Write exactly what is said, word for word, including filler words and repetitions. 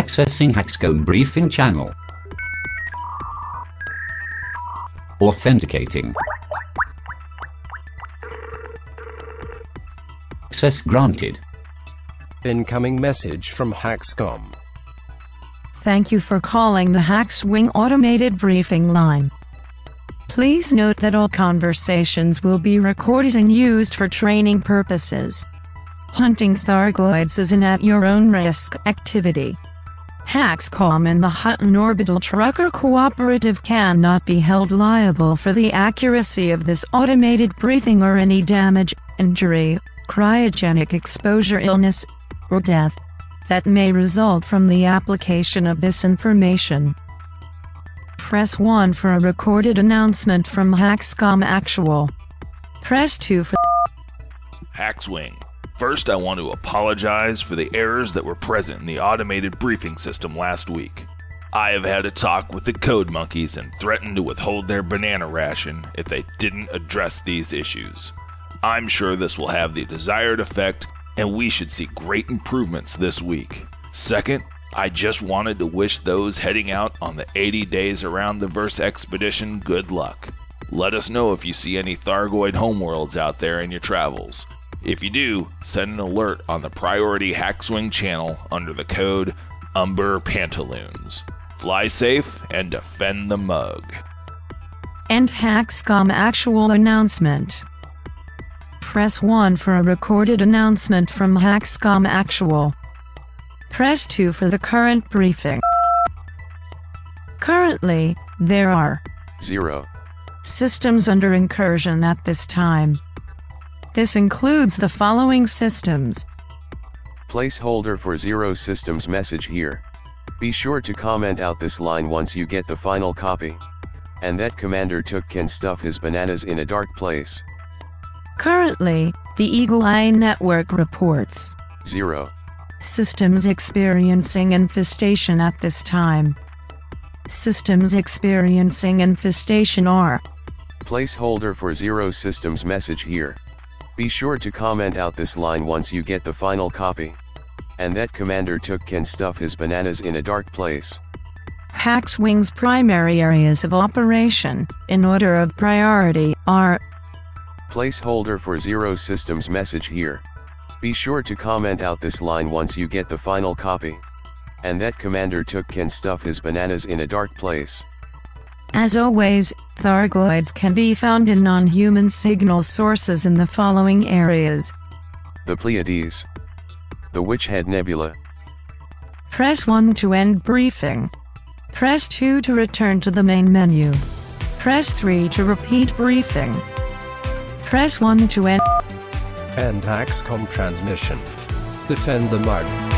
Accessing Haxcom briefing channel. Authenticating. Access granted. Incoming message from Haxcom. Thank you for calling the Haxwing automated briefing line. Please note that all conversations will be recorded and used for training purposes. Hunting Thargoids is an at-your-own-risk activity. Haxcom and the Hutton Orbital Trucker Cooperative cannot be held liable for the accuracy of this automated briefing or any damage, injury, cryogenic exposure, illness, or death that may result from the application of this information. Press one for a recorded announcement from Haxcom Actual. Press two for Haxwing. First, I want to apologize for the errors that were present in the automated briefing system last week. I have had a talk with the code monkeys and threatened to withhold their banana ration if they didn't address these issues. I'm sure this will have the desired effect, and we should see great improvements this week. Second, I just wanted to wish those heading out on the eighty days around the Verse expedition good luck. Let us know if you see any Thargoid homeworlds out there in your travels. If you do, send an alert on the Priority Haxwing channel under the code Umber Pantaloons. Fly safe and defend the mug. End Haxcom Actual announcement. Press one for a recorded announcement from Haxcom Actual. Press two for the current briefing. Currently, there are zero systems under incursion at this time. This includes the following systems. Placeholder for zero systems message here. Be sure to comment out this line once you get the final copy. And that Commander Took can stuff his bananas in a dark place. Currently, the Eagle Eye Network reports zero systems experiencing infestation at this time. Systems experiencing infestation are Placeholder for zero systems message here. Be sure to comment out this line once you get the final copy. And that Commander Took can stuff his bananas in a dark place. Haxwing's primary areas of operation, in order of priority, are Placeholder for zero systems message here. Be sure to comment out this line once you get the final copy. And that Commander Took can stuff his bananas in a dark place. As always, Thargoids can be found in non-human signal sources in the following areas: the Pleiades, the Witchhead Nebula. Press one to end briefing. Press two to return to the main menu. Press three to repeat briefing. Press one to end. End Haxcom transmission. Defend the mug.